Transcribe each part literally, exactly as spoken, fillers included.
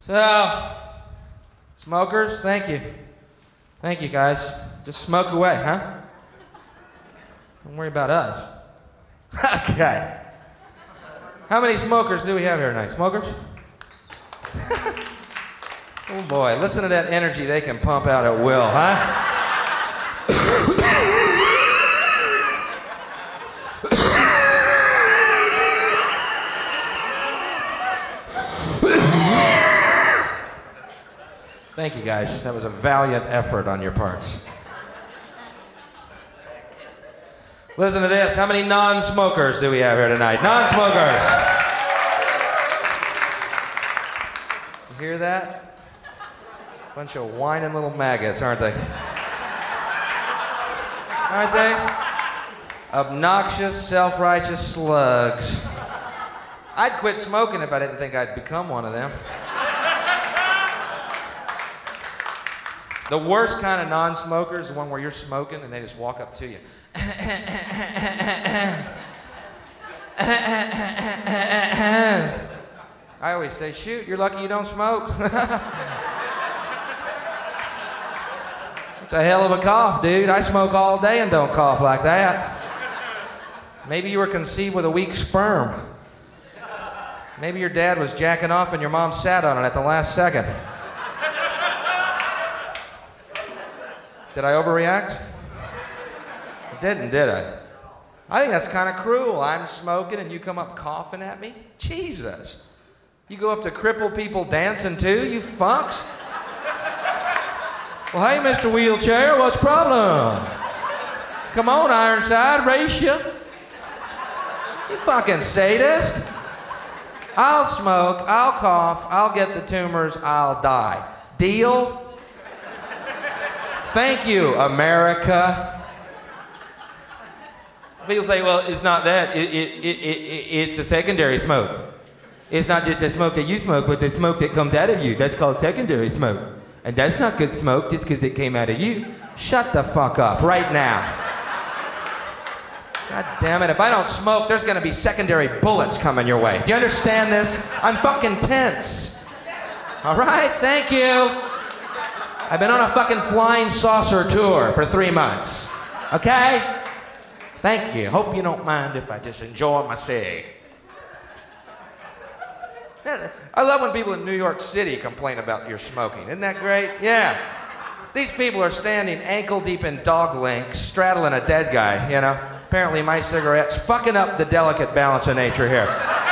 So, smokers, thank you. Thank you, guys. Just smoke away, huh? Don't worry about us. Okay. How many smokers do we have here tonight? Smokers? Oh boy, listen to that energy they can pump out at will, huh? Thank you, guys. That was a valiant effort on your parts. Listen to this. How many non-smokers do we have here tonight? Non-smokers. You hear that? Bunch of whining little maggots, aren't they? Aren't they? Obnoxious, self-righteous slugs. I'd quit smoking if I didn't think I'd become one of them. The worst kind of non-smoker is the one where you're smoking and they just walk up to you. I always say, shoot, you're lucky you don't smoke. It's a hell of a cough, dude. I smoke all day and don't cough like that. Maybe you were conceived with a weak sperm. Maybe your dad was jacking off and your mom sat on it at the last second. Did I overreact? I didn't, did I? I think that's kind of cruel. I'm smoking and you come up coughing at me? Jesus. You go up to crippled people dancing too, you funks? Well, hey, Mister Wheelchair, what's the problem? Come on, Ironside, race you. You fucking sadist. I'll smoke, I'll cough, I'll get the tumors, I'll die. Deal? Thank you, America. People say, well, it's not that. It, it, it, it, it's the secondary smoke. It's not just the smoke that you smoke, but the smoke that comes out of you. That's called secondary smoke. And that's not good smoke just because it came out of you. Shut the fuck up right now. God damn it. If I don't smoke, there's going to be secondary bullets coming your way. Do you understand this? I'm fucking tense. All right? Thank you. I've been on a fucking flying saucer tour for three months. Okay? Thank you. Hope you don't mind if I just enjoy my cig. I love when people in New York City complain about your smoking. Isn't that great? Yeah. These people are standing ankle deep in dog links, straddling a dead guy, you know? Apparently my cigarette's fucking up the delicate balance of nature here.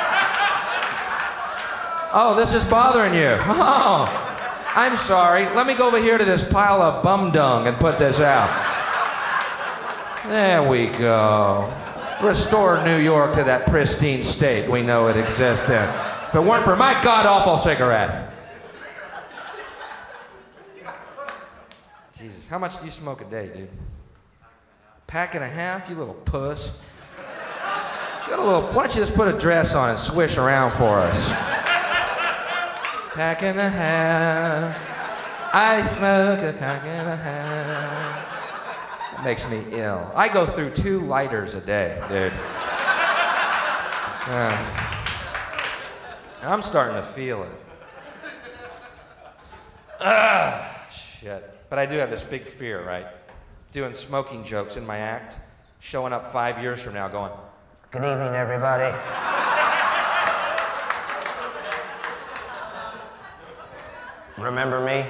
Oh, this is bothering you. Oh. I'm sorry. Let me go over here to this pile of bum dung and put this out. There we go. Restore New York to that pristine state we know it exists in. If it weren't for my god-awful cigarette. Jesus, how much do you smoke a day, dude? Pack and a half, you little puss. Got a little, why don't you just put a dress on and swish around for us? Pack and a half. I smoke a pack and a half. It makes me ill. I go through two lighters a day, dude. Uh, I'm starting to feel it. Ah, shit. But I do have this big fear, right? Doing smoking jokes in my act, showing up five years from now going, good evening, everybody. Remember me?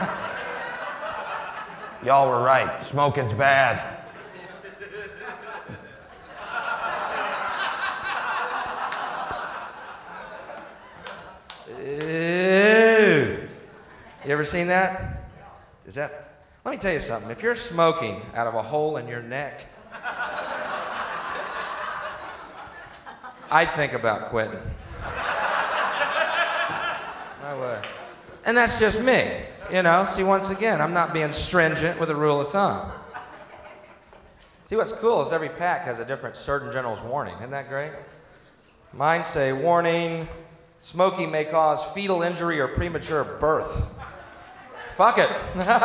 Y'all were right. Smoking's bad. Ew. You ever seen that? Is that? Let me tell you something. If you're smoking out of a hole in your neck, I'd think about quitting. I would. And that's just me, you know? See, once again, I'm not being stringent with a rule of thumb. See, what's cool is every pack has a different Surgeon General's warning. Isn't that great? Mine say, warning, smoking may cause fetal injury or premature birth. Fuck it.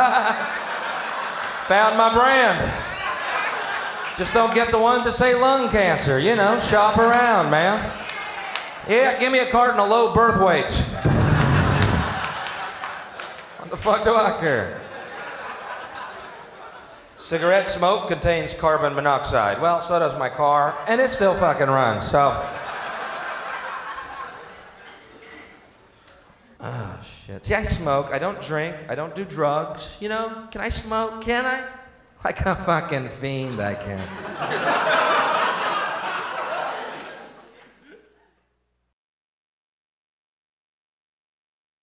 Found my brand. Just don't get the ones that say lung cancer, you know? Shop around, man. Yeah, give me a carton of low birth weights. fuck do I care? Cigarette smoke contains carbon monoxide. Well, so does my car, and it still fucking runs, so. Oh, shit. See, I smoke. I don't drink. I don't do drugs. You know, can I smoke? Can I? Like a fucking fiend, I can.